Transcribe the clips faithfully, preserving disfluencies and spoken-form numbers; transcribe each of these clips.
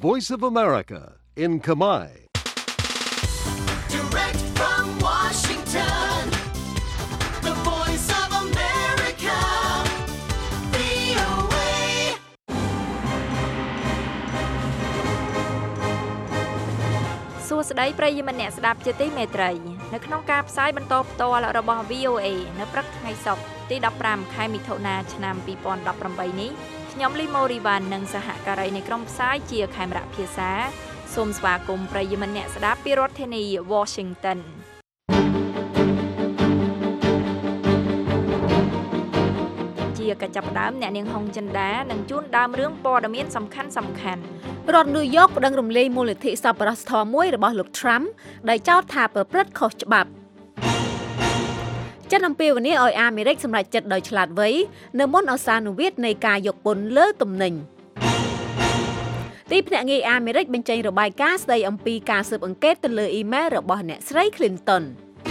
Voice of America in Khmer. Direct from Washington, the Voice of America, វី អូ เอសួស្តីប្រិយមិត្តអ្នកស្ដាប់ជាទីមេត្រីនៅក្នុងការផ្សាយបន្តផ្ទាល់របស់ វី អូ เอ នៅព្រឹកថ្ងៃសុក្រទីដប់ប្រាំខែមិថុនាឆ្នាំពីរពាន់ដប់ប្រាំបីនេះខ្ញុំលីម៉ូរីវ៉ាន់និងសហការីនៃក្រុមផ្សាយជាខេមរៈភាសាសូមស្វាគមន៍ប្រិយមិត្តអ្នកស្ដាប់ពីរដ្ឋធានី Washington ជាកញ្ចប់ដើមអ្នកនាងហុងចិន្តានឹងជួនដើមរឿងព័ត៌មានសំខាន់សំខាន់រដ្ឋញូវយ៉កប្តឹងរំលាយមូលនិធិសប្បុរសធម៌មួយរបស់លោក Trump ដែលចោទថាប្រព្រឹត្តខុសច្បាប់ចិនអំពាវនាវឲ្យអាមេរិកសម្រេចចិត្តដោយឆ្លាតវៃនៅមុនឱសានុវាទនៃការយកពន្ធលើទំនិញទីភ្នាក់ងារអាមេរិកបញ្ចេញរបាយការណ៍ស្ដីអំពីការស៊ើបអង្កេតទៅលើអ៊ីមែលរបស់អ្នកស្រី Clinton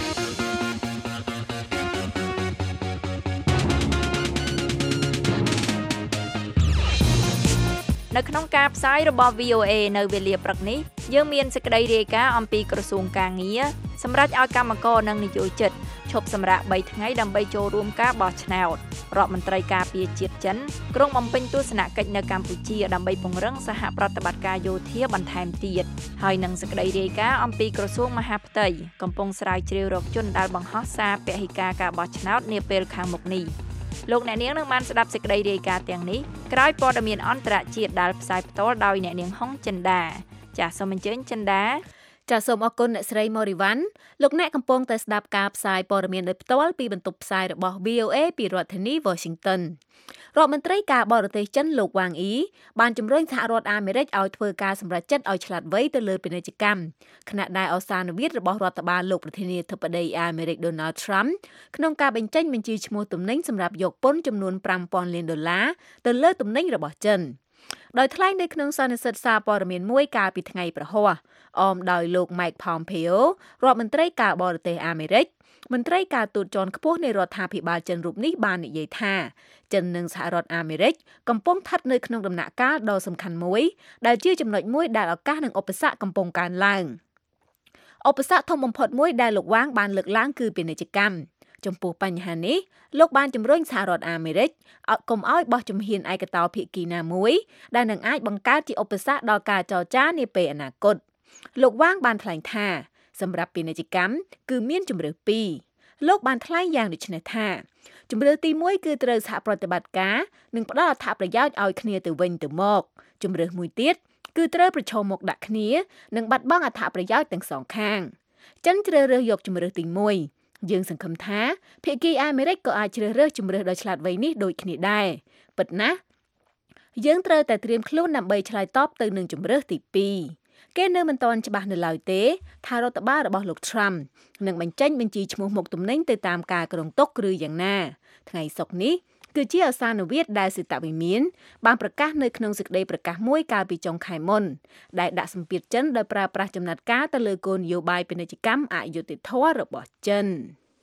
នៅក្នុងការផ្សាយរបស់ វី អូ เอ នៅវេលាព្រឹកនេះយើងមានសេចក្តីរាយការណ៍អំពីក្រសួងការងារសម្រាប់ឲ្យកម្មករនិងនិយោជិតឈប់សម្រាកបីថ្ងៃដើម្បីចូលរួមការបោះឆ្នោតរដ្ឋមន្ត្រីការពារជាតិចិនក្រុងបំពេញទស្សនកិច្ចនៅកម្ពុជាដើម្បីពង្រឹងសហប្រតិបត្តិការយោធាបន្ថែមទៀតហើយនឹងសេចក្តីរាយការណ៍អំពីក្រសួងមហាផ្ទៃកំពុងស្រាវជ្រាវរកជនដែលបង្ហោះសារពហិការការបោះឆ្នោតនាពេលខាងមុខនេះលោកអ្នកនាងនឹងបានស្ដាប់សេចក្តីរាយការណ៍ទាំងនេះក្រោយព័ត៌មានអន្តរជាតិដែលផ្សាយផ្ទាល់ដោយអ្នកនាងហុងចិន្តាចាសសូមអញ្ជើញចិន្តាចាសសូមអរគុណអ្នកស្រីម៉ូរីវ៉ាន់លោកអ្នកកំពុងតែស្ដាប់ការផ្សាយព័ត៌មានដោយផ្ទាល់ពីបន្ទប់ផ្សាយរបស់ វី អូ เอ ពីរដ្ឋធានី Washington រដ្ឋមន្ត្រីការបរទេសចិនលោកវ៉ាងអ៊ីបានជំរុញសហរដ្ឋអាមេរិកឲ្យធ្វើការសម្រេចចិត្តឲ្យឆ្លាតវៃទៅលើពាណិជ្ជកម្មខណៈដែលឱសានុវាទរបស់រដ្ឋបាលលោកប្រធានាធិបតីអាមេរិក Donald Trump ក្នុងការបញ្ចេញបញ្ជីឈ្មោះទំនិញសម្រាប់យកពន្ធចំនួនfive thousandលានដុល្លារទៅលើទំនិញរបស់ចិនដោយថ្លែងនៅក្នុងសន្និសីទសារព័ត៌មានមួយកាលពីថ្ងៃប្រហ័សអមដោយលោក Mike Pompeo រដ្ឋមន្ត្រីការបរទេសអាមេរិកមន្ត្រីការទូតជាន់ខ្ពស់នៃរដ្ឋាភិបាលចិនរូបនេះបាននិយាយថាចិននិងសហរដ្ឋអាមេរិកកំពុងស្ថិតនៅក្នុងដំណាក់កាលដ៏សំខាន់មួយដែលជាចំណុចមួយដែលឱកាសនិងឧបសគ្គកំពុងកើនឡើងឧបសគ្គធំបំផុតមួយដែលលោកវ៉ាងបានលើកឡើងគឺពាណិជ្ជកម្មចំពោះបញ្ហានេះលោកបានជំរុញសហរដ្ឋអាមេរិកឲ្យកុំឲ្យបោះជំហានឯកតោភាគីណាមួយដែលនឹងអាចបង្កើតជាឧបសគ្គដល់ការចរចានាពេលអនាគតលោកវ៉ាងបានថ្លែងថាសម្រាប់ពាណិជ្ជកម្មគឺមានជម្រើសពីរលោកបានថ្លែងយ៉ាងដូចនេះថាជម្រើសទីមួយគឺត្រូវសហប្រតិបត្តិការនិងផ្ដល់អត្ថប្រយោជន៍ឲ្យគ្នាទៅវិញទៅមកជម្រើសមួយទៀតគឺត្រូវប្រឈមមុខដាក់គ្នានិងបាត់បង់អត្ថប្រយោជន៍ទាំងសងខាងចិនជ្រើសរើសយកជម្រើសទីមួយយើងសង្ឃឹមថាភាគីអាមេរិកក៏អាចជ្រើសរើសជម្រើសដ៏ឆ្លាតវៃនេះដូចគ្នាដែរពិតណាស់យើងត្រូវតែត្រៀមខ្លួនដើម្បីឆ្លើយតបទៅនឹងជម្រើសទីពីរគេនៅមិនទាន់ច្បាស់នៅឡើយទេថារដ្ឋបាលរបស់លោក Trump នឹងបញ្ចេញបញ្ជីឈ្មោះមុខទំនិញទៅតាមការគ្រោងទុកឬយ៉ាងណាថ្ងៃសុក្រនេះគឺជាឱសានុវាទដែលសេតវិមានបានប្រកាសនៅក្នុងសេចក្តីប្រកាសមួយកាលពីចុងខែមុនដែលដាក់សម្ពាធចិនដោយប្រើប្រាស់ចំណាត់ការទៅលើគោលនយោបាយពាណិជ្ជកម្មអយុត្តិធម៌របស់ចិន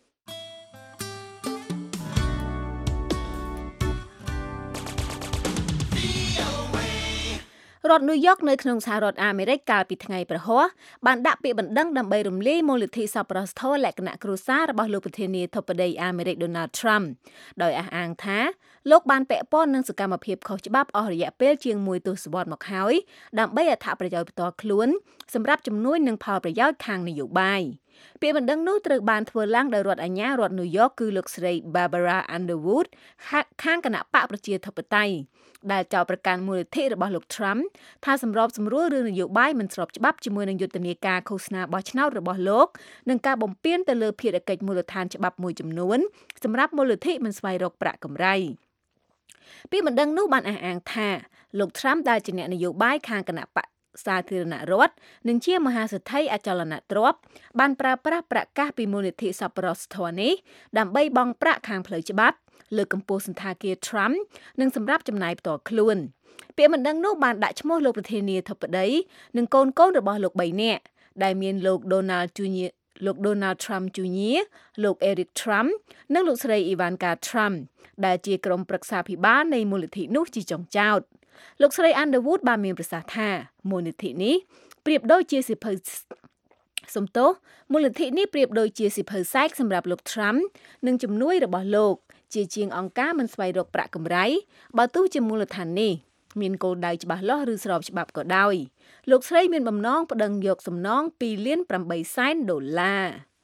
រដ្ឋញូវយ៉កនៅក្នុងសហរដ្ឋអាមេរិកកាលពីថ្ងៃប្រហ័សបានដាក់ពាក្យបណ្ដឹងដើម្បីរំលាយមូលនិធិសប្បុរសធម៌លក្ខណៈគ្រួសាររបស់លោកប្រធានាធិបតីអាមេរិក Donald Trump ដោយអះអាងថាលោកបានពាក់ព័ន្ធនឹងសកម្មភាពខុសច្បាប់អស់រយៈពេលជាងមួយទសវត្សរ៍មកហើយដើម្បីអត្ថប្រយោជន៍ផ្ទាល់ខ្លួនសម្រាប់ជំនួយនឹងផលប្រយោជន៍ខាងនយោបាយពាក្យបណ្ដឹងនោះត្រូវបានធ្វើឡើងដោយរដ្ឋអាជ្ញារដ្ឋញូវយ៉កគឺលោកស្រី Barbara Underwood ខាងគណៈបកប្រជាធិបតេយ្យដែលចោទប្រកាន់មូលនិធិរបស់លោក Trump ថាសម្របសម្រួលរឿងនយោបាយមិនស្របច្បាប់ជាមួយនឹងយុទ្ធនាការឃោសនាបោះឆ្នោតរបស់លោកនិងការបំពានទៅលើភារកិច្ចមូលដ្ឋានច្បាប់មួយចំនួនសម្រាប់មូលនិធិមិនស្វែងរកប្រាក់កម្រៃពាក្យបណ្ដឹងនោះបានអះអាងថាលោក Trump ដែលជាអ្នកនយោបាយខាងគណៈបកសាធារណរដ្ឋនិងជាមហាសេដ្ឋីអចលនទ្រព្យបានប្រើប្រាស់ប្រកាសពីមូលនិធិសប្បុរសធម៌នេះដើម្បីបង់ប្រាក់ខាងផ្លូវច្បាប់លើកកម្ពស់សន្តាគារ Trump និងសម្រាប់ចំណាយផ្ទាល់ខ្លួនពាក្យបណ្ដឹងនោះបានដាក់ឈ្មោះលោកប្រធានាធិបតីនិងកូនកូនរបស់លោក3នាក់ដែលមានលោក Donald Junior លោក Donald Trump Junior លោក Eric Trump និងលោកស្រី Ivanka Trump ដែលជាក្រុមប្រឹក្សាភិបាលនៃមូលនិធិនោះជាចុងចោតលោកស្រី Underwood បានមានប្រសាសន៍ថាមូលនិធិនេះប្រៀបដូចជាសិភៅសំទោសមូលនិធិនេះប្រៀបដូចជាសិភៅសែកសម្រាប់លោក Trump និងជំនួយរបស់លោកជាជាងអង្គការមិនស្វែងរកប្រាក់កម្រៃបើទោះជាមូលដ្ឋាននេះមានគោលដៅច្បាស់លាស់ឬស្របច្បាប់ក៏ដោយលោកស្រីមានបំណងប្តឹងយកសំណងtwoលានeightសែនដុល្លារ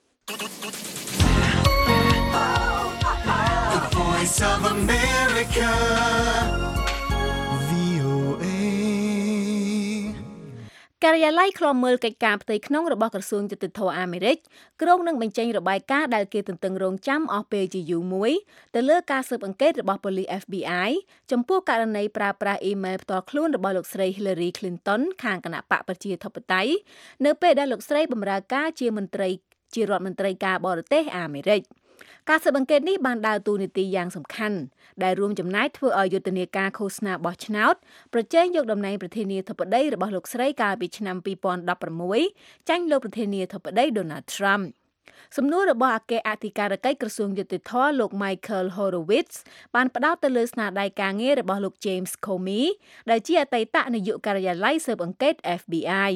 The Voice of America ការិយាល័យឃ្លាំមើលកិច្ចការផ្ទៃក្នុងរបស់ក្រសួងយុតិធម៌អាមេរិកក្រុងនឹងបញ្ចេញរបាយការណ៍ដែលគេទន្ទឹងរង់ចាំអស់ពេលជាយូរមួយទៅលើការស៊ើបអង្កេតរបស់ប៉ូលីស F B I ចំពោះករណីប្រើប្រាស់អ៊ីមែលផ្ទាល់ខ្លួនរបស់លោកស្រី Hillary Clinton ខាងគណៈបកប្រជាធិបតេយ្យនៅពេលដែលលោកស្រីបម្រើការជាមន្ត្រីជារដ្ឋមន្ត្រីការបរទេសអាមេរិកការស៊ើបអង្កេតនេះបានដើរតួនាទីយ៉ាងសំខាន់ដែលរួមចំណែកធ្វើឲ្យយុទ្ធនាការឃោសនាបោះឆ្នោតប្រជែងយកតំណែងប្រធានាធិបតីរបស់លោកស្រីកាលពីឆ្នាំtwo thousand sixteenចាញ់លោកប្រធានាធិបតី Donald Trump សំណួររបស់អគ្គអធិការកិច្ចក្រសួងយុតិធម៌លោក Michael Horowitz បានផ្ដោតទៅលើស្នាដៃការងាររបស់លោក James Comey ដែលជាអតីតនាយកការិយាល័យស៊ើបអង្កេត F B I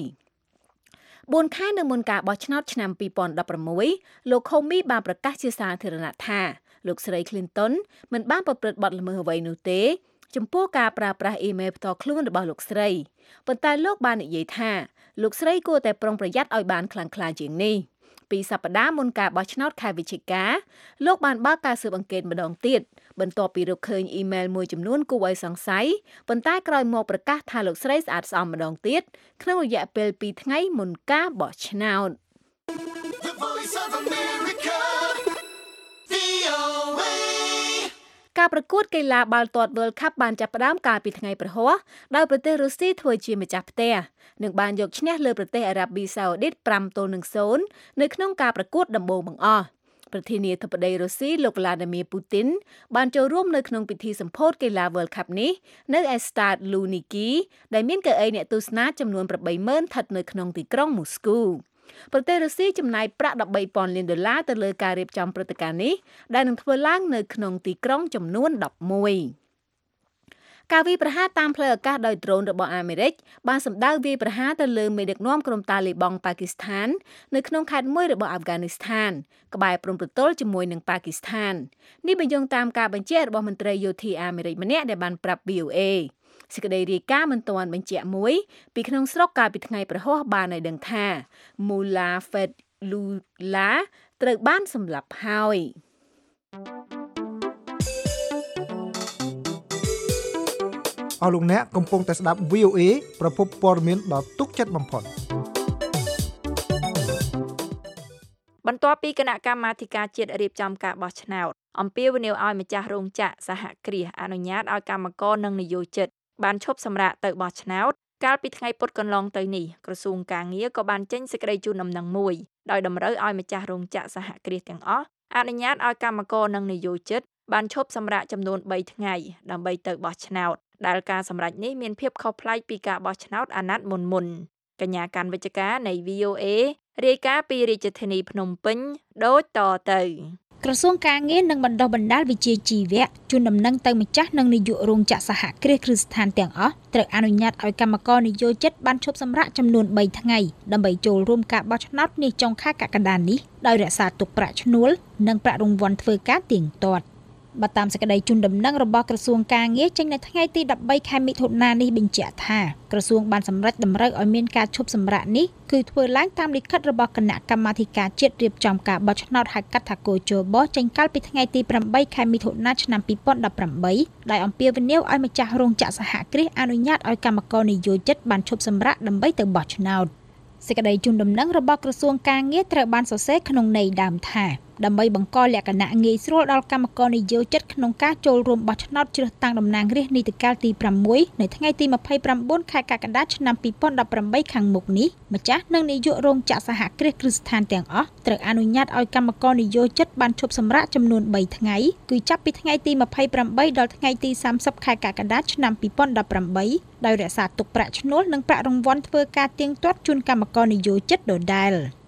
fourខែនៅមុនការបោះឆ្នោតឆ្នាំtwo thousand sixteenលោក Comey បានប្រកាសជាសាធារណៈថាលោកស្រី Clinton មិនបានប្រព្រឹត្តបទល្មើសអ្វីនោះទេចំពោះការប្រើប្រាស់អ៊ីមែលផ្ទាល់ខ្លួនរបស់លោកស្រីប៉ុន្តែលោកបាននិយាយថាលោកស្រីគួរតែប្រុងប្រយ័ត្នឲ្យបានខ្លាំងក្លាជាងនេះពីសប្តាហ៍មុនការបោះឆ្នោតខែវិច្ឆិកាលោកបានបើកការស៊ើបអង្កេតម្ដងទៀតបន្ទាប់ពីរកឃើញអ៊ីមែលមួយចំនួនគួរឲ្យសង្ស័យប៉ុន្តែក្រោយមកប្រកាសថាលោកស្រីស្អាតស្អំម្ដងទៀតក្នុងរយៈពេលtwoថ្ងៃមុនការបោះឆ្នោត The Voice of America វី អូ เอការប្រកួតកីឡាបាល់ទាត់ World Cup បានចាប់ផ្ដើមកាលពីថ្ងៃព្រហស្បតិ៍ដោយប្រទេសរុស្ស៊ីធ្វើជាម្ចាស់ផ្ទះនិងបានយកឈ្នះលើប្រទេសអារ៉ាប៊ីសាអូឌីតfiveទល់នឹងzeroនៅក្នុងការប្រកួតដំបូងបង្អស់ប្រធានាធិបតីរុស្ស៊ីលោក Vladimir Putin បានចូលរួមនៅក្នុងពិធីសម្ពោធកីឡា World Cup នេះនៅឯ Stade Luzhniki ដែលមានកៅអីអ្នកទស្សនាចំនួនeightម៉ឺនស្ថិតនៅក្នុងទីក្រុងមូស្គូប្រទេសរុស្ស៊ីចំណាយប្រាក់thirteen thousandលានដុល្លារទៅលើការរៀបចំព្រឹត្តិការណ៍នេះដែលនឹងធ្វើឡើងនៅក្នុងទីក្រុងចំនួនelevenការវាយប្រហារតាមផ្លូវអាកាសដោយដ្រូនរបស់អាមេរិកបានសម្ដៅវាយប្រហារទៅលើមេដឹកនាំក្រុមតាលីបង់ប៉ាគីស្ថាននៅក្នុងខេត្តមួយរបស់អាហ្វហ្គានីស្ថានក្បែរព្រំប្រទល់ជាមួយនឹងប៉ាគីស្ថាននេះបញ្ជាក់តាមការបញ្ជាក់របស់មន្ត្រីយោធាអាមេរិកម្នាក់ដែលបានប្រាប់ V O A សេចក្តីរាយការណ៍មិនទាន់បញ្ជាក់មួយពីក្នុងស្រុកកាលពីថ្ងៃព្រហស្បតិ៍បានឲ្យដឹងថា Mullah Fethullah ត្រូវបានសម្លាប់ហើយអស់លោកអ្នកកំពុងតែស្ដាប់ V O A ប្រភពព័ត៌មានដ៏ទុកចិត្តបំផុតបន្ទាប់ពីគណៈកម្មាធិការជាតិរៀបចំការបោះឆ្នោតអំពាវនាវឲ្យម្ចាស់រោងចក្រសហគ្រាសអនុញ្ញាតឲ្យកម្មករនិងនិយោជិតបានឈប់សម្រាកទៅបោះឆ្នោតកាលពីថ្ងៃពុធកន្លងទៅនេះក្រសួងការងារក៏បានចេញសេចក្តីជូនដំណឹងមួយដោយតម្រូវឲ្យម្ចាស់រោងចក្រសហគ្រាសទាំងអស់អនុញ្ញាតឲ្យកម្មករនិងនិយោជិតបានឈប់សម្រាកចំនួនthreeថ្ងៃដើម្បីទៅបោះឆ្នោតដែលការសម្រេចនេះមានភាពខុសប្លែកពីការបោះឆ្នោតអាណត្តិមុនមុនកញ្ញាកាន់វិជ្ជការនៃ V O A រាយការណ៍ពីរាជធានីភ្នំពេញដូចតទៅក្រសួងការងារនិងបណ្ដុះបណ្ដាលវិជ្ជាជីវៈជូនដំណឹងទៅម្ចាស់និងនាយករោងចក្រសហគ្រាសគ្រឹះស្ថានទាំងអស់ត្រូវអនុញ្ញាតឲ្យកម្មករនិយោជិតបានឈប់សម្រាកចំនួនthreeថ្ងៃដើម្បីចូលរួមការបោះឆ្នោតនាចុងខែកក្កដានេះដោយរក្សាទុកប្រាក់ឈ្នួលនិងប្រាក់រង្វាន់ធ្វើការទៀងទាត់បើតាមសេចក្តីជូនដំណឹងរបស់ក្រសួងការងារចេញនៅថ្ងៃទីthirteenខែមិថុនានេះបញ្ជាក់ថាក្រសួងបានសម្រេចតម្រូវឲ្យមានការឈប់សម្រាកនេះគឺធ្វើឡើងតាមលិខិតរបស់គណៈកម្មាធិការជាតិរៀបចំការបោះឆ្នោតហៅកាត់ថាកោជបចេញកាលពីថ្ងៃទីeightខែមិថុនាឆ្នាំtwo thousand eighteenដោយអំពាវនាវឲ្យម្ចាស់រោងចក្រសហគ្រាសអនុញ្ញាតឲ្យកម្មករនិយោជិតបានឈប់សម្រាកដើម្បីទៅបោះឆ្នោតសេចក្តីជូនដំណឹងរបស់ក្រសួងការងារត្រូវបានសរសេរក្នុងន័យដើមថាដើម្បីបង្កលក្ខណៈងាយស្រួលដល់កម្មករនិយោជិតក្នុងការចូលរួមបោះឆ្នោតជ្រើសតាំងតំណាងរាស្ត្រនីតិកាលទីsixនៅថ្ងៃទីtwenty-nineខែកក្កដាឆ្នាំtwo thousand eighteenខាងមុខនេះម្ចាស់និងនាយករោងចក្រសហគ្រាសគ្រឹះស្ថានទាំងអស់ត្រូវអនុញ្ញាតឲ្យកម្មករនិយោជិតបានឈប់សម្រាកចំនួនthreeថ្ងៃគឺចាប់ពីថ្ងៃទីtwenty-eightដល់ថ្ងៃទីthirtyខែកក្កដាឆ្នាំtwo thousand eighteenដោយរក្សាទុកប្រាក់ឈ្នួលនិងប្រាក់រង្វាន់ធ្វើការទៀងទាត់ជូនកម្មករនិយោជិតដដែល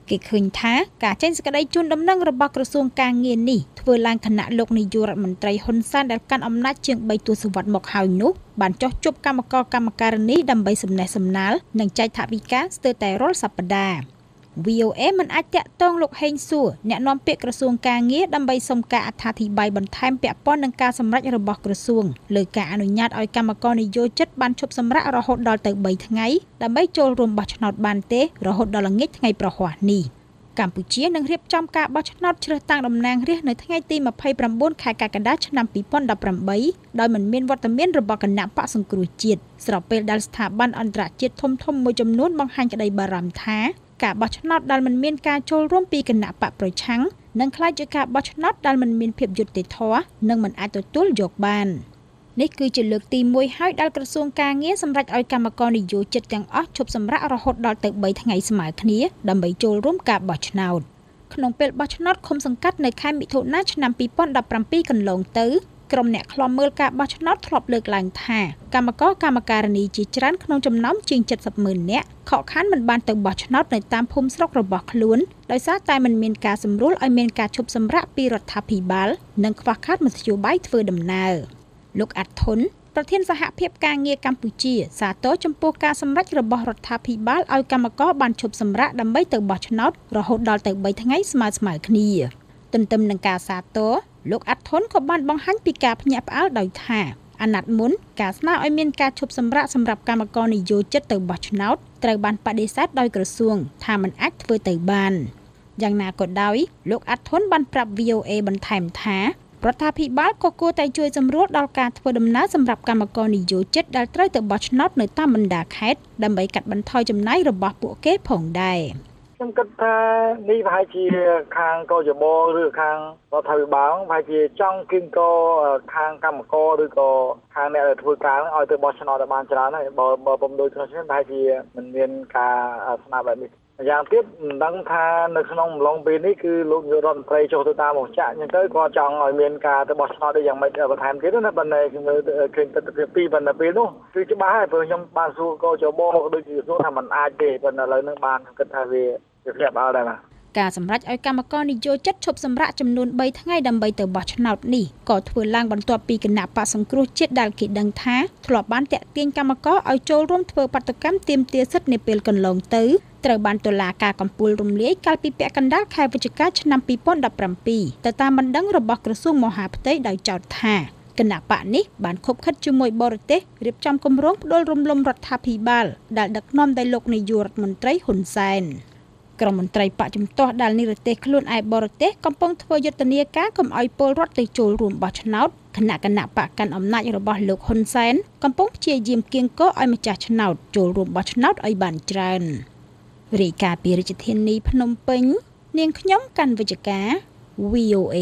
គេឃើញថាការចេញសេចក្តីជូនដំណឹងរបស់ក្រសួងការងារនេះធ្វើឡើងខណៈលោកនាយករដ្ឋមន្ត្រីហ៊ុនសែនដែលកាន់អំណាចជាងបីទសវត្សរ៍មកហើយនោះបានចោះជួបគណៈកម្មការកម្មការនីដើម្បីសំណេះសំណាលនិងចែកថវិកាស្ទើរតែរាល់សប្តាហ៍ វី អូ เอ មិនអាចតាក់ទងលោកហេងសួរអ្នកនាំពាក្យក្រសួងការងារដើម្បីសុំការអត្ថាធិប្បាយបន្ថែមពាក់ព័ន្ធនឹងការសម្រេចរបស់ក្រសួងលើការអនុញ្ញាតឲ្យគណៈកម្មការនយោជិតបានឈប់សម្រាករហូតដល់ទៅបីថ្ងៃដើម្បីចូលរួមបោះឆ្នោតបានទេរហូតដល់ល្ងាចថ្ងៃប្រហ័សនេះកម្ពុជានឹងរៀបចំការបោះឆ្នោតជ្រើសតាំងតំណាងរាស្ត្រនៅថ្ងៃទីម្ភៃប្រាំបួនខែកក្កដាឆ្នាំពីរពាន់ដប់ប្រាំបីដោយមិនមានវត្តមានរបស់គណៈបកសង្គ្រោះជាតិស្របពេលដែលស្ថាប័នអន្តរជាតិធំៗមួយចំនួនបង្ហាញក្តីបារម្ភថាការបោះឆ្នោតដែលមិនមានការចូលរួមពីគណៈបកប្រឆាំងនឹងក្លាយជាការបោះឆ្នោតដែលមិនមានភាពយុត្តិធម៌និងមិនអាចទទួលយកបាននេះគឺជាលើកទីមួយហើយដែលក្រសួងការងារសម្រេចឲ្យគណៈកម្មការនយោជិតទាំងអស់ឈប់សម្រាករហូតដល់ទៅបីថ្ងៃស្មើគ្នាដើម្បីចូលរួមការបោះឆ្នោតក្នុងពេលបោះឆ្នោតឃុំសង្កាត់នៅខែមិថុនាឆ្នាំពីរពាន់ដប់ប្រាំពីរកន្លងទៅក្រុមអ្នកឃ្លាំមើលការបោះឆ្នោតធ្លាប់លើកឡើងថាគណៈកម្មការកម្មការនីជាច្រើនក្នុងចំណោមជាង เจ็ดสิบម៉ឺន នាក់ខកខានមិនបានទៅបោះឆ្នោតនៅតាមភូមិស្រុករបស់ខ្លួនដោយសារតែមិនមានការសម្រួលឲ្យមានការឈប់សម្រាកពីរដ្ឋាភិបាលនិងខ្វះខាតមធ្យោបាយធ្វើដំណើរលោកអាត់ធុនប្រធានសហភាពការងារកម្ពុជាសាទរចំពោះការសម្រេចរបស់រដ្ឋាភិបាលឲ្យគណៈកម្មការបានឈប់សម្រាកដើម្បីទៅបោះឆ្នោតរហូតដល់ទៅបីថ្ងៃស្មើស្មើគ្នាទន្ទឹមនឹងការសាទរលោកអាត់ធុនក៏បានបង្ហាញពីការភ្ញាក់ផ្អើលដោយថាអាណត្តិមុនការស្នើឲ្យមានការឈប់សម្រាកសម្រាប់គណៈកម្មការនយោជិតទៅបោះឆ្នោតត្រូវបានបដិសេធដោយក្រសួងថាមិនអាចធ្វើទៅបានយ៉ាងណាក៏ដោយលោកអាត់ធុនបានប្រាប់ វី អូ เอ បន្ថែមថារដ្ឋាភិបាលក៏គួរតែជួយសម្រួលដល់ការធ្វើដំណើរសម្រាប់គណៈកម្មការនយោជិតដែលត្រូវទៅបោះឆ្នោតនៅតាមបណ្ដាខេត្តដើម្បីកាត់បន្ថយចំណាយរបស់ពួកគេផងដែរខ្ញុំគិតថានេះប្រហែលជាខាងកោជបឬខាងរដ្ឋាភិបាលប្រហែលជាចង់គិងកខាងកម្មករឬក៏ខាងអ្នកដែលធ្វើការឲ្យទៅបោះឆ្នោតឲ្យបានច្រើនហើយបើបើពុំដូចក្នុងឆ្នាំប្រហែលជាមិនមានការស្នើបែបនេះយ៉ាងទៀតមិនដឹងថានៅក្នុងអំឡុងពេលនេះគឺលោកនាយករដ្ឋមន្ត្រីចុះទៅតាមមកចាក់អញ្ចឹងទៅគាត់ចង់ឲ្យមានការទៅបោះឆ្នោតដូចយ៉ាងម៉េចបន្ថែមទៀតណាបើនៅខ្ញុំឃើញទស្សនវិជ្ជាពីរប៉ុន្តែពេលនោះគឺច្បាស់ហើយព្រោះខ្ញុំបានសួរកោជបដូចជាសួរថាมันអាចទេប៉ុន្តែឥឡូវនេះបានគិតថាវាវាភ្ញាក់ផ្អើលដែរបាទការសម្រេចឲ្យគណៈកម្មការនយោជិតឈប់សម្រាកចំនួនបីថ្ងៃដើម្បីទៅបោះឆ្នោតនេះក៏ធ្វើឡើងបន្ទាប់ពីគណៈបកសង្គ្រោះជាតិដែលគេដឹងថាធ្លាប់បានតាក់ទាញគណៈកម្មការឲ្យចូលរួមធ្វើបាតុកម្មទាមទារសិទ្ធិនាពេលកន្លងទៅត្រូវបានតុលាការកំពូលរំលាយកាលពីពាក់កណ្ដាលខែវិច្ឆិកាឆ្នាំពីរពាន់ដប់ប្រាំពីរទៅតាមបណ្ដឹងរបស់ក្រសួងមហាផ្ទៃដោយចោទថាគណៈបកនេះបានខົບខិតជាមួយបរទេសរៀបចំគម្រោងផ្ដួលរំលំរដ្ឋាភិបាលដែលដឹកនាំដោយលោកនាយករដ្ឋមន្ត្រីហ៊ុនសែនក្រុមមន្ត្រីបកជំទាស់ដែលនិរទេសខ្លួនឯបរទេសកំពុងធ្វើយុទ្ធនាការកុំឲ្យពលរដ្ឋទៅចូលរួមបោះឆ្នោតគណៈគណៈបកកាន់អំណាចរបស់លោកហ៊ុនសែនកំពុងព្យាយាមគៀងគរឲ្យម្ចាស់ឆ្នោតចូលរួមបោះឆ្នោតឲ្យបានច្រើនរាយការណ៍ពីរាជធានីភ្នំពេញនាងខ្ញុំកាន់វិជ្ជការ វី អូ เอ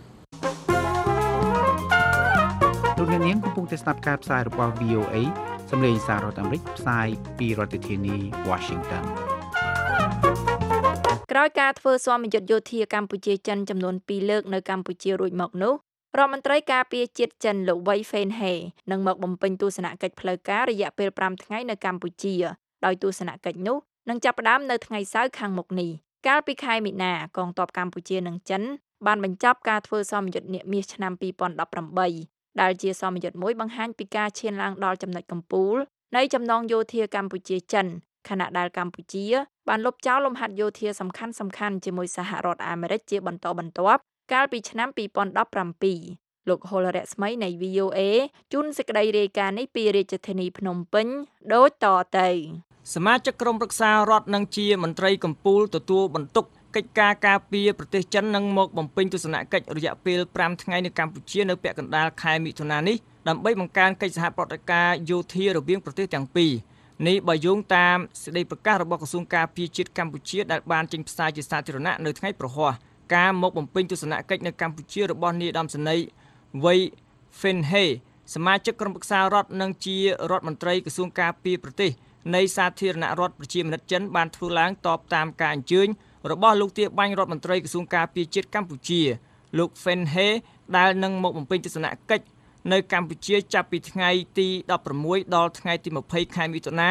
លោកអ្នកនាងកំពុងតែស្ដាប់ការផ្សាយរបស់ វី អូ เอ សម្លេងសាររដ្ឋអាមេរិកផ្សាយពីរដ្ឋធានី Washington ក្រោយការធ្វើសន្និសីទយោធាកម្ពុជាចិនចំនួនពីរលើកនៅកម្ពុជារួចមកនោះរដ្ឋមន្ត្រីការពារជាតិចិនលោកវ៉ៃហ្វេនហេនឹងមកបំពេញទស្សនកិច្ចផ្លូវការរយៈពេលប្រាំថ្ងៃនៅកម្ពុជាដោយទស្សនកិច្ចនោះនឹងចាប់ផ្ដើមនៅថ្ងៃសៅរ៍ខាងមុខនេះកាលពីខែមីនាកងទ័ពកម្ពុជានិងចិនបានបញ្ចប់ការធ្វើសន្និសីទនាមាសឆ្នាំពីរពាន់ដប់ប្រាំបីដែលជាសន្និសីទមួយបង្ហាញពីការឈានឡើងដល់ចំណុចកំពូលនៃចំណងយោធាកម្ពុជាចិនខណៈដែលកម្ពុជាបានលុបចោលលំហាត់យោធាសំខាន់សំខាន់ជាមួយសហរដ្ឋអាមេរិកជាបន្តបន្ទាប់កាលពីឆ្នាំពីរពាន់ដប់ប្រាំពីរលោកហុលរស្មីនៃ វី អូ เอ ជូនសេចក្តីរាយការណ៍នេះពីរាជធានីភ្នំពេញដូចតទៅសមាជិកក្រុមប្រឹក្សារដ្ឋនិងជាមន្ត្រីកម្ពុជាទទួលបន្ទុកកិច្ចការការពារប្រទេសចិននឹងមកបំពេញទស្សនកិច្ចរយៈពេលប្រាំថ្ងៃនៅកម្ពុជានៅពាក់កណ្ដាលខែមិថុនានេះដើម្បីបង្កើនកិច្ចសហប្រតិការយោធារវាងប្រទេសទាំងពីរនេះបើយោងតាមសេចក្តីប្រកាសរបស់ក្រសួងការពារជាតិកម្ពុជាដែលបានចេញផ្សាយជាសាធារណៈនៅថ្ងៃប្រហ័សការមកបំពេញទស្សនកិច្ចនៅកម្ពុជារបស់នាយឧត្តមសេនីយ៍វ៉ៃហ្វេនហេសមាជិកក្រុមប្រឹក្សារដ្ឋនិងជារដ្ឋមន្ត្រីក្រសួងការពារប្រទេសនៃសាធារណរដ្ឋប្រជាមានិតចិនបានធ្វើឡើងតបតាមការអញ្ជើញរបស់លោកទាបាញ់រដ្ឋមន្ត្រីក្រសួងការពារជាតិកម្ពុជាលោកហ្វេនហេដែលនឹងមកបំពេញទស្សនកិច្ចនៅកម្ពុជាចាប់ពីថ្ងៃទីដប់ប្រាំមួយដល់ថ្ងៃទីម្ភៃខែមិថុនា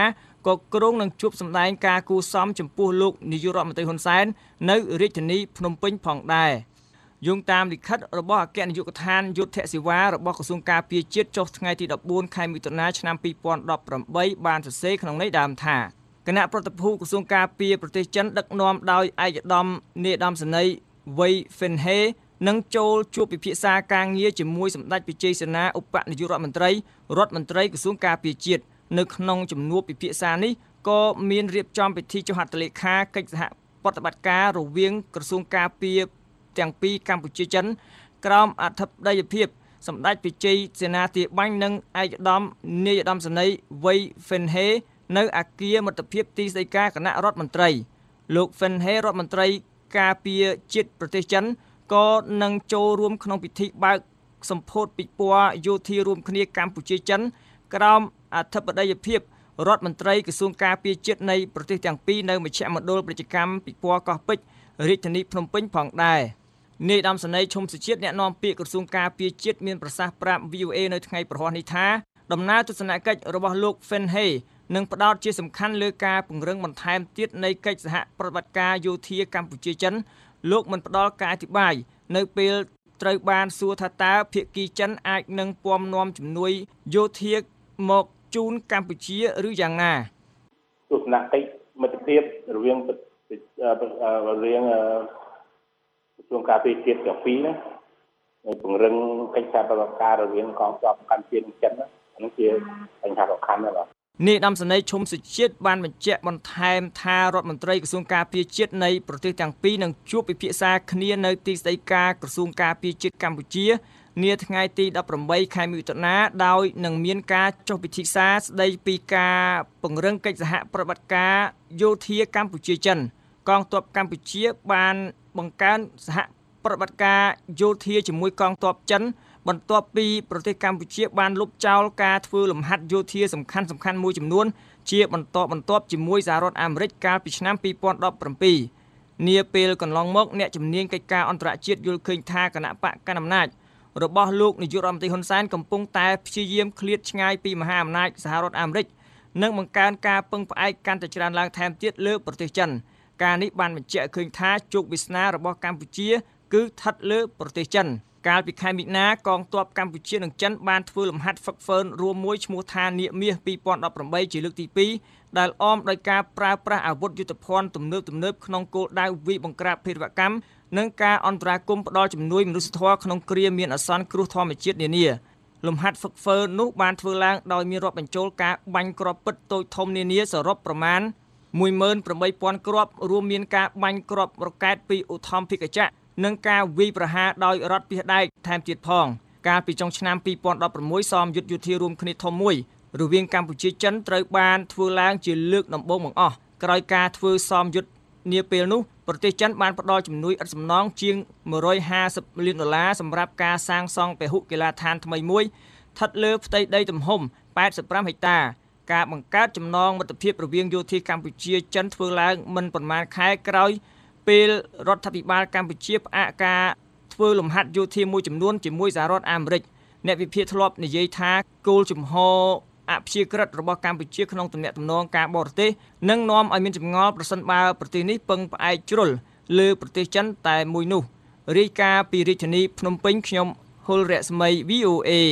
ក៏គ្រងនឹងជួបសម្ដែងការគូសំចំពោះលោកនាយករដ្ឋមន្ត្រីហ៊ុនសែននៅរាជធានីភ្នំពេញផងដែរយោងតាមលិខិតរបស់អគ្គនាយកដ្ឋានយុទ្ធសេវារបស់ក្រសួងការពារជាតិចុះថ្ងៃទីដប់បួនខែមិថុនាឆ្នាំពីរពាន់ដប់ប្រាំបីបានសរសេរក្នុងន័យដើមថាគណៈប្រតិភូក្រសួងការពារប្រទេសចិនដឹកនាំដោយឯកឧត្តមនាយឧត្តមសេនីយ៍វ៉ៃហ្វិនហេនឹងចូលជួបពិភាក្សាការងារជាមួយសម្ដេចវិជ័យសេនាឧបនាយករដ្ឋមន្ត្រីរដ្ឋមន្ត្រីក្រសួងការពារជាតិនៅក្នុងជំនួបពិភាក្សានេះក៏មានរៀបចំពិធីចុះហត្ថលេខាកិច្ចសហប្រតិបត្តិការរវាងក្រសួងការពារទាំងពីរកម្ពុជាចិនក្រោមអធិបតីភាពសម្ដេចវិជ័យសេនាធិបាញ់និងឯកឧត្តមនាយឧត្តមសេនីយ៍វ៉ៃហ្វិនហេនៅអគារមិត្តភាពទីស្តីការគណៈរដ្ឋមន្ត្រីលោកហ្វិនហេរដ្ឋមន្ត្រីការពារជាតិប្រទេសចិនក៏នឹងចូលរួមក្នុងពិធីបើកសម្ពោធពិព័រណ៍យោធារួមគ្នាកម្ពុជាចិនក្រោមអធិបតីភាពរដ្ឋមន្ត្រីក្រសួងការពារជាតិនៃប្រទេសទាំងពីរនៅមជ្ឈមណ្ឌលពាណិជ្ជកម្មពិព័រណ៍កោះពេជ្ររាជធានីភ្នំពេញផងដែរនាយឧត្តមសេនីយ៍ឈុំសុជាតិអ្នកនាំពាក្យក្រសួងការពារជាតិមានប្រសាសន៍ប្រាប់ វី អូ អេ នៅថ្ងៃប្រហ័សនេះថាដំណើរទស្សនកិច្ចរបស់លោក Fen He នឹងផ្ដោតជាសំខាន់លើការពង្រឹងបន្ថែមទៀតនៃកិច្ចសហប្រតិបត្តិការយោធាកម្ពុជាចិនលោកមិនផ្ដល់ការអធិប្បាយនៅពេលត្រូវបានសួរថាតើភាគីចិនអាចនឹងពំនាំជំនួយយោធាមកជូនកម្ពុជាឬយ៉ាងណាទស្សនកិច្ចមិត្តភាពរវាងរវាងក្រសួងការពារជាតិទាំងពីរណាពង្រឹងកិច្ចសហប្រតិបត្តិការរវាងកងទ័ពកម្ពុជានិងចិនហ្នឹងជាបញ្ហាសំខាន់ណាស់បាទនាយឧត្តមសេនីយ៍ឈុំសុជាតិបានបញ្ជាក់បន្ថែមថារដ្ឋមន្ត្រីក្រសួងការពារជាតិនៃប្រទេសទាំងពីរនឹងជួបពិភាក្សាគ្នានៅទីស្តីការក្រសួងការពារជាតិកម្ពុជានាថ្ងៃទីដប់ប្រាំបីខែមិថុនាដោយនឹងមានការចុះពិធីសារស្តីពីការពង្រឹងកិច្ចសហប្រតិបត្តិការយោធាកម្ពុជាចិនកងទ័ពកម្ពុជាបានបង្កើនសហប្រតិបត្តិការយោធាជាមួយកងទ័ពចិនបន្ទាប់ពីប្រទេសកម្ពុជាបានលុបចោលការធ្វើលំហាត់យោធាសំខាន់សំខាន់មួយចំនួនជាបន្តបន្ទាប់ជាមួយសហរដ្ឋអាមេរិកកាលពីឆ្នាំពីរពាន់ដប់ប្រាំពីរនាពេលកន្លងមកអ្នកជំនាញកិច្ចការអន្តរជាតិយល់ឃើញថាគណៈបកកណ្ដាលអំណាចរបស់លោកនាយករដ្ឋមន្ត្រីហ៊ុនសែនកំពុងតែព្យាយាមឃ្លាតឆ្ងាយពីមហាអំណាចសហរដ្ឋអាមេរិកនិងបង្កើនការពឹងផ្អែកកាន់តែច្រើនឡើងថែមទៀតលើប្រទេសចិនការនេះបានបញ្ជាក់ឃើញថាជោគវាសនារបស់កម្ពុជាគឺស្ថិតលើប្រទេសចិនកាលពីខែមិថុនាកងទ័ពកម្ពុជានិងចិនបានធ្វើលំហាត់ហ្វឹកហ្វឺនរួមមួយឈ្មោះថានាគមាសពីរពាន់ដប់ប្រាំបីជាលើកទីពីរដែលអមដោយការប្រើប្រាស់អាវុធយុទ្ធភ័ណ្ឌទំនើបទំនើបក្នុងគោលដៅវិបង្ក្រាបភេរវកម្មនិងការអន្តរាគមន៍ផ្ដល់ជំនួយមនុស្សធម៌ក្នុងគ្រាមានអាសន្នគ្រោះធម្មជាតិនានាលំហាត់ហ្វឹកហ្វឺននោះបានធ្វើឡើងដោយមានរាប់បញ្ចូលការបាញ់គ្រាប់ពិតតូចធំនានាសរុបប្រមាណមួយម៉ឺនប្រាំបីពាន់គ្រាប់រួមមានការបាញ់គ្រាប់រ៉ុកែតពីឧទ្ធម្ភាគចក្រនិងការវាយប្រហារដោយរថពាសដែកថែមទៀតផងកាលពីចុងឆ្នាំពីរពាន់ដប់ប្រាំមួយសមយុទ្ធយោធារួមគ្នាធំមួយរវាងកម្ពុជាចិនត្រូវបានធ្វើឡើងជាលើកដំបូងបង្អស់ក្រោយការធ្វើសមយុទ្ធនាពេលនោះប្រទេសចិនបានផ្ដល់ជំនួយឥតសំណងជាងមួយរយហាសិបលានដុល្លារសម្រាប់ការសាងសង់ពហុកីឡដ្ឋានថ្មីមួយស្ថិតលើផ្ទៃដីទំហំប៉ែតសិបប្រាំហិកតាការបង្កើតចំណងមិត្តភាពរវាងយោធាកម្ពុជាចិនធ្វើឡើងមិនប៉ុន្មានខែក្រោយពេលរដ្ឋាភិបាលកម្ពុជាផ្អាកការធ្វើលំហាត់យោធាមួយចំនួនជាមួយសហរដ្ឋអាមេរិកអ្នកវិភាគធ្លាប់និយាយថាគោលជំហរអព្យាក្រឹតរបស់កម្ពុជាក្នុងទំនាក់ទំនងការបរទេសនឹងនាំឲ្យមានចម្ងល់ប្រសិនបើប្រទេសនេះពឹងផ្អែកជ្រុលលើប្រទេសចិនតែមួយនោះរាយការណ៍ពីរាជធានីភ្នំពេញខ្ញុំហុលរស្មី វី អូ អេ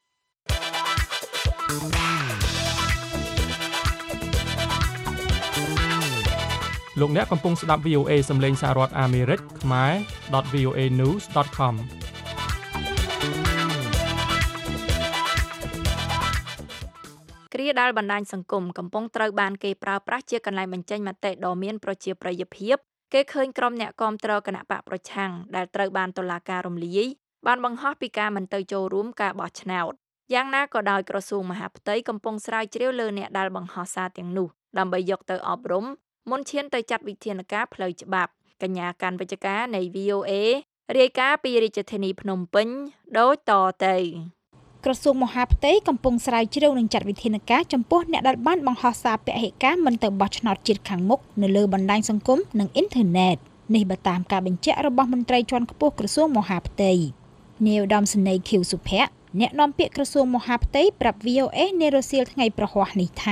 លោកអ្នកកំពុងស្ដាប់ វី អូ អេ សំឡេងសហរដ្ឋអាមេរិកខ្មែរ .វី អូ អេ news ដត com គ្រាដែលបណ្ដាញសង្គមកំពុងត្រូវបានគេប្រើប្រាស់ជាកន្លែងបញ្ចេញមតិដ៏មានប្រជាប្រិយភាពគេឃើញក្រុមអ្នកគាំទ្រគណៈបកប្រឆាំងដែលត្រូវបានតុលាការរំលាយបានបង្ហោះពីការមិនទៅចូលរួមការបោះឆ្នោតយ៉ាងណាក៏ដោយក្រសួងមហាផ្ទៃកំពុងស្រាវជ្រាវលើអ្នកដែលបង្ហោះសារទាំងនោះដើម្បីយកទៅអប់រំមុនឈានទៅចាត់វិធានការផ្លូវច្បាប់កញ្ញាកាន់វិជ្ជការនៃ វី អូ អេ រាយការណ៍ពីរាជធានីភ្នំពេញដូចតទៅក្រសួងមហាផ្ទៃកំពុងស្រាវជ្រាវនិងចាត់វិធានការចំពោះអ្នកដែលបានបង្ហោះសារពហិការមិនទៅបោះឆ្នោតជាតិខាងមុខនៅលើបណ្ដាញសង្គមនិងអ៊ីនធឺណិតនេះបើតាមការបញ្ជាក់របស់មន្ត្រីជាន់ខ្ពស់ក្រសួងមហាផ្ទៃនាយឧត្តមសេនីយ៍ខៀវសុភ័ក្រអ្នកនាំពាក្យក្រសួងមហាផ្ទៃប្រាប់ វី អូ អេ នៅរសៀលថ្ងៃប្រហ័សនេះថា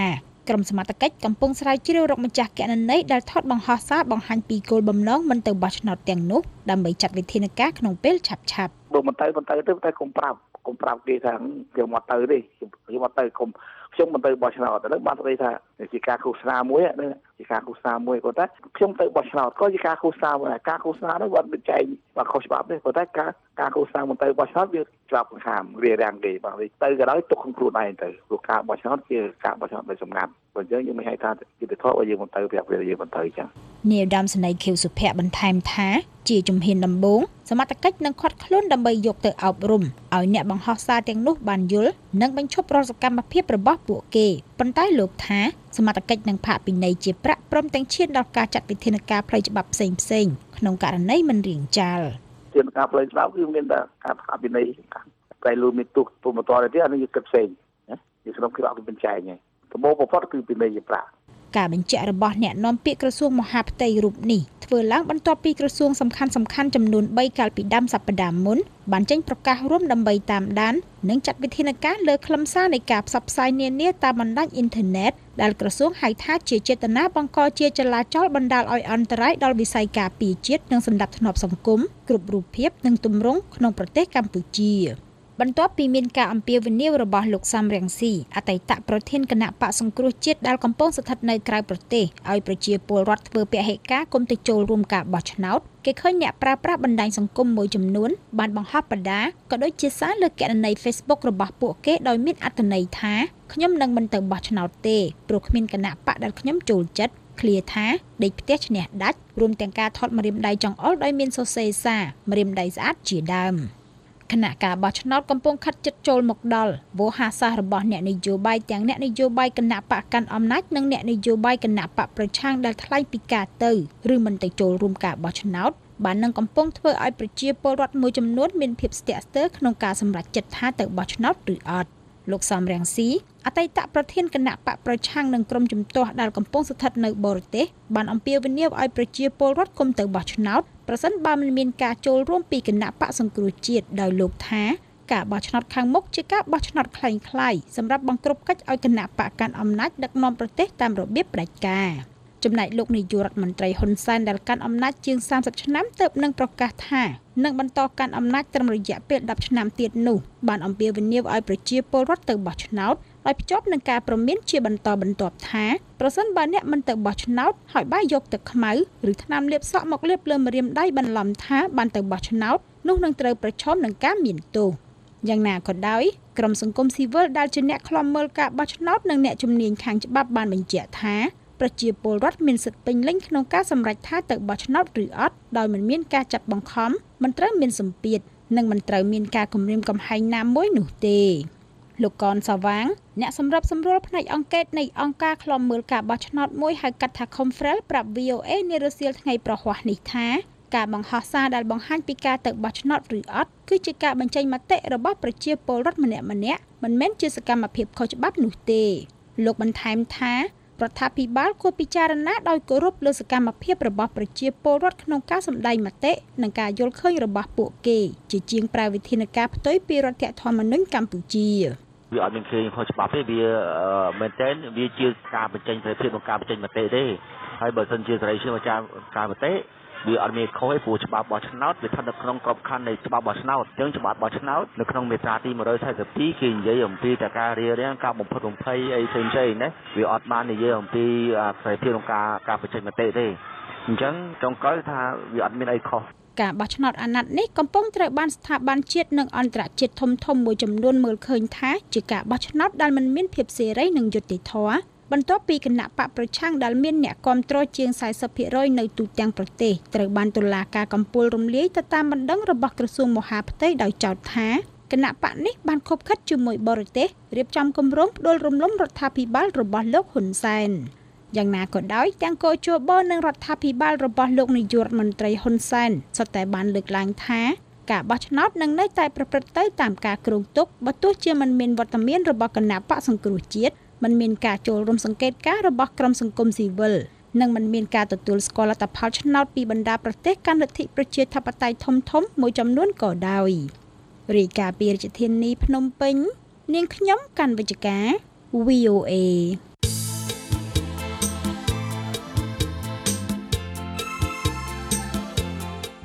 ក្រុមសមត្ថកិច្ចកំពុងស្រាវជ្រាវរកម្ចាស់គណនីដែលថតបង្ហោះសារបង្ហាញពីគោលបំណងមិនទៅបោះឆ្នោតទាំងនោះដើម្បីចាត់វិធានការក្នុងពេលឆាប់ៗបើមិនទៅមិនទៅទៅតែកុំប្រាប់កុំប្រាប់គេថាយើងមកទៅទេខ្ញុំមកទៅកុំខ្ញុំមិនទៅបោះឆ្នោតទៅបានស្ដីថាជាការឃោសនាមួយណាជាការឃោសនាមួយគាត់ថាខ្ញុំទៅបោះឆ្នោតក៏ជាការឃោសនាមួយការឃោសនានោះគាត់បញ្ចែងបាទខុសច្បាប់ទេគាត់ថាការការឃោសនាមិនទៅបោះឆ្នោតវាច្បាប់បង្ហាមរារាំងគេបាទទៅក៏ដោយទុកក្នុងខ្លួនឯងទៅព្រោះការបោះឆ្នោតជាការបោះឆ្នោតដោយសម្ងាត់បើអញ្ចឹងយើងមិនហៅថាយុត្តិធម៌ឲ្យយើងមិនទៅប្រាប់វាយើងមិនទៅអញ្ចឹងនាយឧត្តមសេនីយ៍ខៀវសុភ័ក្របន្ថែមថាជាជំហានដំបូងសមត្ថកិច្ចនឹងឃាត់ខ្លួនដើម្បីយកទៅអប់រំឲ្យអ្នកបង្ហោះសារទាំងនោះបានយល់និងបញ្ឈប់រាល់សកម្មភាពរបស់ពួកគេប៉ុន្តែលោកថាសមត្ថកិច្ចនឹងផាកពិន័យជាប្រាក់ព្រមទាំងឈានដល់ការចាត់វិធានការផ្លូវច្បាប់ផ្សេងផ្សេងក្នុងករណីមិនរៀងចាល់វិធានការផ្លូវច្បាប់គឺមានតែការផាកពិន័យតែលូមានទុកពុំបន្តទេអានេះគឺគិតផ្សេងណាជាក្នុងគ្រាគឺបញ្ចែងហ្នឹងដំបូងបំផុតគឺពិន័យជាប្រាក់ការបញ្ជាក់របស់អ្នកនាំពាក្យក្រសួងមហាផ្ទៃរូបនេះធ្វើឡើងបន្ទាប់ពីក្រសួងសំខាន់សំខាន់ចំនួនបីកាលពីដើមសប្តាហ៍មុនបានចេញប្រកាសរួមដើម្បីតាមដាននិងចាត់វិធានការលើខ្លឹមសារនៃការផ្សព្វផ្សាយនានាតាមបណ្ដាញអ៊ីនធឺណិតដែលក្រសួងហៅថាជាចេតនាបង្កជាចលាចលបណ្ដាលឲ្យអន្តរាយដល់វិស័យការពារជាតិនិងសណ្ដាប់ធ្នាប់សង្គមគ្រប់រូបភាពនិងទម្រង់ក្នុងប្រទេសកម្ពុជាបន្ទាប់ពីមានការអំពាវនាវរបស់លោកសំរងស៊ីអតីតប្រធានគណៈបកសង្គ្រោះជាតិដែលកំពុងស្ថិតនៅក្រៅប្រទេសឲ្យប្រជាពលរដ្ឋធ្វើពហិការគុំទៅចូលរួមការបោះឆ្នោតគេឃើញអ្នកប្រើប្រាស់បណ្ដាញសង្គមមួយចំនួនបានបង្ហោះបដាក៏ដូចជាសារលើគណនី Facebook របស់ពួកគេដោយមានអត្ថន័យថាខ្ញុំនឹងមិនទៅបោះឆ្នោតទេព្រោះគ្មានគណៈបកដែលខ្ញុំចូលចិត្តឃ្លាថាដេកផ្ទះឈ្នះដាច់រួមទាំងការថតម្រាមដៃចង្អុលដោយមានសរសេរសារម្រាមដៃស្អាតជាដើមគណៈការបោះឆ្នោតកំពុងខិតជិតចូលមកដល់វោហារសាស្ត្ររបស់អ្នកនយោបាយទាំងអ្នកនយោបាយគណៈបកកាន់អំណាចនិងអ្នកនយោបាយគណៈបកប្រឆាំងដែលថ្លែងពីការទៅឬមិនទៅចូលរួមការបោះឆ្នោតបាននឹងកំពុងធ្វើឲ្យប្រជាពលរដ្ឋមួយចំនួនមានភាពស្ទាក់ស្ទើរក្នុងការសម្រេចចិត្តថាទៅបោះឆ្នោតឬអត់លោកសំរងស៊ីអតីតប្រធានគណៈបកប្រឆាំងនឹងក្រុមជំទាស់ដែលកំពុងស្ថិតនៅបរទេសបានអំពាវនាវឲ្យប្រជាពលរដ្ឋគុំទៅបោះឆ្នោតប្រសិនបើមិនមានការចូលរួមពីគណៈបកសង្គ្រោះជាតិដោយលោកថាការបោះឆ្នោតខាងមុខជាការបោះឆ្នោតคล้ายៗសម្រាប់បង្ក្រប់កិច្ចឲ្យគណៈបកកាន់អំណាចដឹកនាំប្រទេសតាមរបៀបផ្ដាច់ការចំណែកលោកនាយករដ្ឋមន្ត្រីហ៊ុនសែនដែលកាន់អំណាចជាងសាមសិបឆ្នាំទើបនឹងប្រកាសថានឹងបន្តកាន់អំណាចត្រឹមរយៈពេលដប់ឆ្នាំទៀតនោះបានអំពាវនាវឲ្យប្រជាពលរដ្ឋទៅបោះឆ្នោតដោយភ្ជាប់នឹងការប្រមានជាបន្តបន្ទាប់ថាប្រសិនបើអ្នកមិនទៅបោះឆ្នោតហើយបាយយកទឹកខ្មៅឬថ្នាំលាបសក់មកលាបលើម្រាមដៃបន្លំថាបានទៅបោះឆ្នោតនោះនឹងត្រូវប្រឈមនឹងការមានទោសយ៉ាងណាក៏ដោយក្រុមសង្គមស៊ីវិលដែលជាអ្នកឃ្លាំមើលការបោះឆ្នោតនិងអ្នកជំនាញខាងច្បាប់បានបញ្ជាក់ថាប្រជាពលរដ្ឋមានសិទ្ធិពេញលេញក្នុងការសម្រេចថាទៅបោះឆ្នោតឬអត់ដោយមិនមានការចាប់បង្ខំមិនត្រូវមានសម្ពាធនិងមិនត្រូវមានការគំរាមកំហែងណាមួយនោះទេលោកកនសាវាងអ្នកសម្របសម្រួលផ្នែកអង្កេតនៃអង្គការឃ្លាំមើលការបោះឆ្នោតមួយហៅកាត់ថា Confrel ប្រាប់ វី អូ អេ នារសៀលថ្ងៃប្រហ័សនេះថាការបង្ហោះសារដែលបង្ហាញពីការទៅបោះឆ្នោតឬអត់គឺជាការបញ្ចេញមតិរបស់ប្រជាពលរដ្ឋម្នាក់ៗមិនមែនជាសកម្មភាពខុសច្បាប់នោះទេលោកបន្ថែមថារដ្ឋាភិបាលគួរពិចារណាដោយគោរពលើសកម្មភាពរបស់ប្រជាពលរដ្ឋក្នុងការសម្ដែងមតិនិងការយល់ឃើញរបស់ពួកគេជាជាងប្រើវិធានការផ្ទុយពីរដ្ឋធម្មនុញ្ញកម្ពុជាវាអត់មានឃើញខុសច្បាប់ទេវាមែនទែនវាជាការបញ្ចេញសេរីភាពក្នុងការបញ្ចេញមតិទេហើយបើសិនជាសេរីភាពក្នុងការមតិវាអត់មានខុសទេព្រោះច្បាប់បោះឆ្នោតវាស្ថិតនៅក្នុងក្របខ័ណ្ឌនៃច្បាប់បោះឆ្នោតអញ្ចឹងច្បាប់បោះឆ្នោតនៅក្នុងមាត្រាទីmột trăm bốn mươi haiគេនិយាយអំពីតែការរៀបរៀងការបំផិតបំភ័យអីផ្សេងៗណាវាអត់បាននិយាយអំពីសេរីភាពក្នុងការការបញ្ចេញមតិទេអញ្ចឹងចុងក្រោយថាវាអត់មានអីខុសការបោះឆ្នោតអាណត្តិនេះកំពុងត្រូវបានស្ថាប័នជាតិនិងអន្តរជាតិធំធំមួយចំនួនមើលឃើញថាជាការបោះឆ្នោតដែលមិនមានភាពសេរីនិងយុត្តិធម៌បន្ទាប់ពីគណៈបកប្រឆាំងដែលមានអ្នកគាំទ្រជាងสี่สิบភាគរយនៅទូទាំងប្រទេសត្រូវបានតុលាការកំពូលរំលាយទៅតាមបណ្ដឹងរបស់ក្រសួងមហាផ្ទៃដោយចោទថាគណៈបកនេះបានខົບខិតជាមួយបរទេសរៀបចំគម្រោងផ្ដួលរំលំរដ្ឋាភិបាលរបស់លោកហ៊ុនសែនយ៉ាងណាក៏ដោយទាំងកោជបនិងរដ្ឋាភិបាលរបស់លោកនាយករដ្ឋមន្ត្រីហ៊ុនសែនសុទ្ធតែបានលើកឡើងថាការបោះឆ្នោតនឹងនៅតែប្រព្រឹត្តទៅតាមការគ្រោងទុកបើទោះជាមិនមានវត្តមានរបស់គណៈបកសង្គ្រោះជាតិមិនមានការចូលរួមសង្កេតការណ៍របស់ក្រុមសង្គមស៊ីវិលនិងមិនមានការទទួលស្គាល់លទ្ធផលឆ្នោតពីបណ្ដាប្រទេសកាន់លទ្ធិប្រជាធិបតេយ្យធំៗមួយចំនួនក៏ដោយរាយការណ៍ពីរាជធានីភ្នំពេញនាងខ្ញុំកាន់វិជ្ជការ វី អូ អេ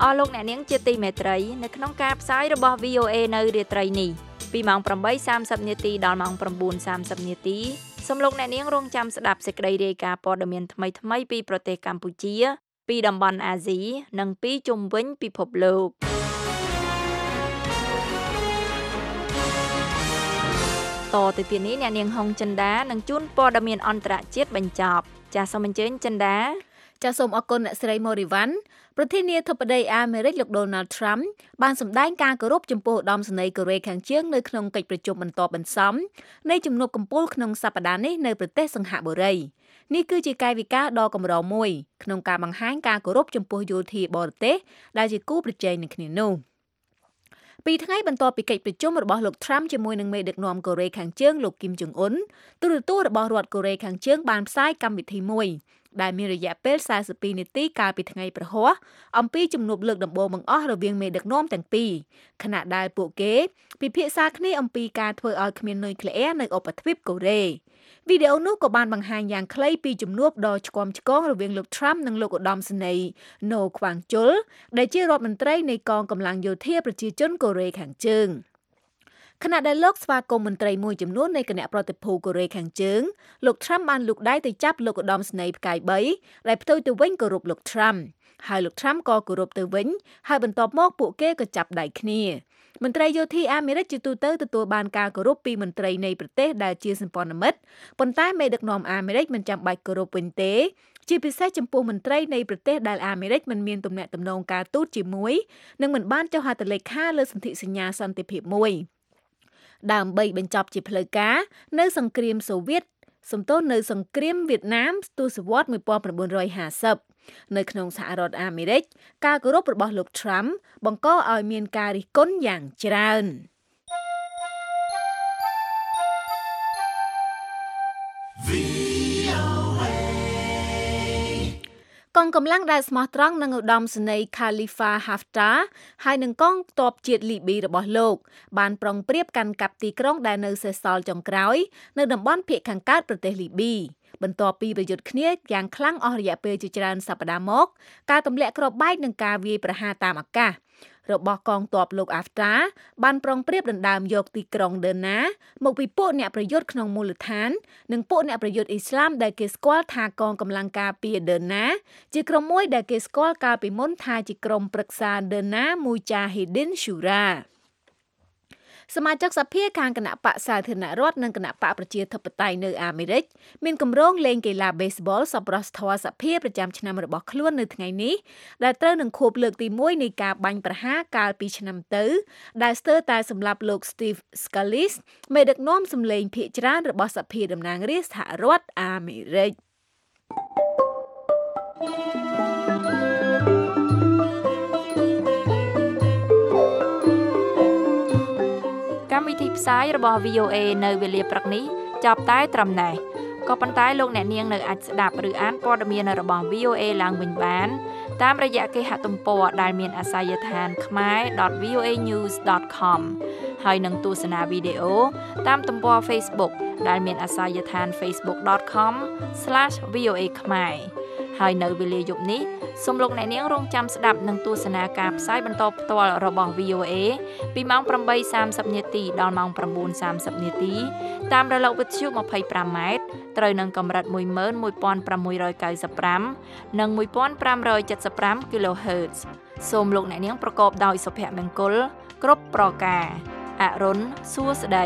អស់លោកអ្នកនាងជាទីមេត្រីនៅក្នុងការផ្សាយរបស់ វី អូ អេ នៅរាត្រីនេះពីម៉ោងប្រាំបីសាមសិបនាទីដល់ម៉ោងប្រាំបួនសាមសិបនាទីសូមលោកអ្នកនាងរងចាំស្ដាប់សេចក្តីរាយការណ៍ព័ត៌មានថ្មីៗពីប្រទេសកម្ពុជាពីតំបន់អាស៊ីនិងពីជុំវិញពិភពលោកតទៅទៀតនេះអ្នកនាងហុងចិន្តានឹងជូនព័ត៌មានអន្តរជាតិបញ្ចប់ចាសសូមអញ្ជើញចិន្តាចាសសូមអរគុណអ្នកស្រីម៉ូរីវ៉ាន់ប្រធានាធិបតីអាមេរិកលោក Donald Trump បានសម្ដែងការគោរពចំពោះឧត្តមសេនីយ៍កូរ៉េខាងជើងនៅក្នុងកិច្ចប្រជុំបន្ទាប់បន្សំនៃជំនួបកំពូលក្នុងសប្តាហ៍នេះនៅប្រទេសសិង្ហបុរីនេះគឺជាកាយវិការដ៏កម្រមួយក្នុងការបង្ហាញការគោរពចំពោះយោធាបរទេសដែលជាគូប្រជែងនឹងគ្នានោះពីថ្ងៃបន្ទាប់ពីកិច្ចប្រជុំរបស់លោក Trump ជាមួយនឹងមេដឹកនាំកូរ៉េខាងជើងលោក Kim Jong Un ទូរទស្សន៍របស់រដ្ឋកូរ៉េខាងជើងបានផ្សាយកម្មវិធីមួយដែលមានរយៈពេលសាសិបពីរនាទីកាលពីថ្ងៃប្រហ័សអំពីជំនួបលើកដំបូងបង្អស់រវាងមេដឹកនាំទាំងពីរខណៈដែលពួកគេពិភាក្សាគ្នាអំពីការធ្វើឲ្យគ្មាននុយក្លេអ៊ែរនៅឧបទ្វីបកូរ៉េវីដេអូនោះក៏បានបង្ហាញយ៉ាងខ្លីពីជំនួបដ៏ឆ្គាំឆ្គងរវាងលោក Trump និងលោកឧត្តមសេនីយ៍ No Kwang Chol ដែលជារដ្ឋមន្ត្រីនៃកងកម្លាំងយោធាប្រជាជនកូរ៉េខាងជើងខណៈដែលលោកស្វាគមន៍មន្ត្រីមួយចំនួននៃគណៈប្រតិភូកូរ៉េខាងជើងលោក Trump បានលូកដៃទៅចាប់លោកឧត្តមសេនីយ៍ផ្កាយបីដែលផ្ទុយទៅវិញគោរពលោក Trump ហើយលោក Trump ក៏គោរពទៅវិញហើយបន្ទាប់មកពួកគេក៏ចាប់ដៃគ្នាមន្ត្រីយោធាអាមេរិកជាទូទៅទទួលបានការគោរពពីមន្ត្រីនៃប្រទេសដែលជាសម្ព័ន្ធមិត្តប៉ុន្តែមេដឹកនាំអាមេរិកមិនចាំបាច់គោរពវិញទេជាពិសេសចំពោះមន្ត្រីនៃប្រទេសដែលអាមេរិកមិនមានទំនាក់ទំនងការទូតជាមួយនិងមិនបានចុះហត្ថលេខាលើសន្ធិសញ្ញាសន្តិភាពមួយដើម្បីបញ្ចប់ជាផ្លូវការនៅសង្គ្រាមសូវៀតសំទោសនៅសង្គ្រាមវៀតណាមទសវត្សរ៍nineteen fiftyនៅក្នុងសហរដ្ឋអាមេរិកការគោរពរបស់លោក Trump បង្កឲ្យមានការរិះគន់យ៉ាងច្រើន កងកម្លាំងដែលស្មោះត្រង់នឹងឧត្តមសេនីយ៍ Khalifa Haftar ហើយនឹងកងទ័ពជាតិលីប៊ីរបស់លោកបានប្រុងប្រៀបកាន់កាប់ទីក្រុងដែលនៅសេសសល់ចុងក្រោយនៅតំបន់ភាគខាងកើតប្រទេសលីប៊ីបន្ទាប់ពីប្រយុទ្ធគ្នាយ៉ាងខ្លាំងអស់រយៈពេលជាច្រើនសប្តាហ៍មកការទម្លាក់គ្រាប់បែកនិងការវាយប្រហារតាមអាកាសរបស់កងទ័ពលោក Haftar បានប្រុងប្រៀបដណ្ដើមយកទីក្រុងដឺណាមកពីពួកអ្នកប្រយុទ្ធក្នុងមូលដ្ឋាននិងពួកអ្នកប្រយុទ្ធអ៊ីស្លាមដែលគេស្គាល់ថាកងកម្លាំងការពារដឺណាជាក្រុមមួយដែលគេស្គាល់កាលពីមុនថាជាក្រុមប្រឹក្សាដឺណាមូចាហ៊ីឌីនស៊ូរ៉ាសមាជិកសភាខាងគណៈបកសាធារណរដ្ឋនិងគណៈបកប្រជាធិបតេយ្យនៅអាមេរិកមានគម្រោងលេងកីឡាបេស្បលសប្បុរសធម៌សភាប្រចាំឆ្នាំរបស់ខ្លួននៅថ្ងៃនេះដែលត្រូវនឹងខួបលើកទីមួយនៃការបាញ់ប្រហារកាលពីឆ្នាំទៅដែលស្ទើរតែសម្លាប់លោក Steve Scalise មេដឹកនាំសម្លេងភាគច្រើនរបស់សភាតំណាងរាស្ត្រសហរដ្ឋអាមេរិកកម្មវិធីផ្សាយរបស់ វី អូ អេ នៅវេលាព្រឹកនេះចាប់តែត្រឹមណេះក៏ប៉ុន្តែលោកអ្នកនាងនៅអាចស្ដាប់ឬអានព័ត៌មានរបស់ វី អូ អេ ឡើងវិញបានតាមរយៈគេហទំព័រដែលមានអាសយដ្ឋាន khmae dot v o a news dot com ហើយនឹងទស្សនាវីដេអូតាមទំព័រ Facebook ដែលមានអាសយដ្ឋាន facebook dot com slash v o a khmae ហើយនៅវេលាយប់នេះសូមលោកអ្នកនាងរងចាំស្ដាប់និងទស្សនាការផ្សាយបន្តផ្ទាល់របស់ វី អូ អេ ពីម៉ោងប្រាំបីសាមសិបនាទីដល់ម៉ោងប្រាំបួនសាមសិបនាទីតាមរលកវិទ្យុยี่สิบห้าម៉ែត្រត្រូវនឹងកម្រិតone one five nine fiveនិងone five seven five គីឡូហឺតซ์សូមលោកអ្នកនាងប្រកបដោយសុភមង្គលគ្រប់ប្រការអរុនសួស្តី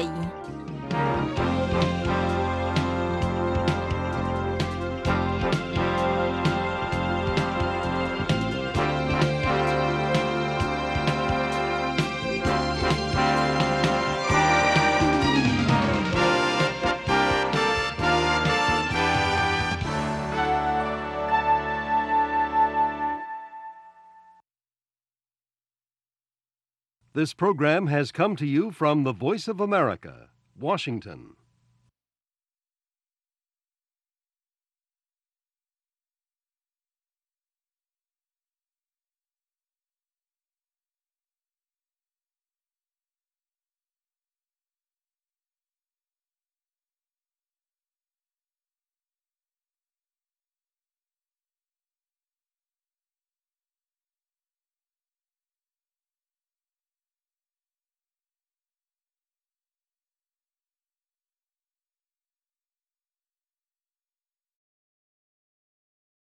This program has come to you from the Voice of America, Washington.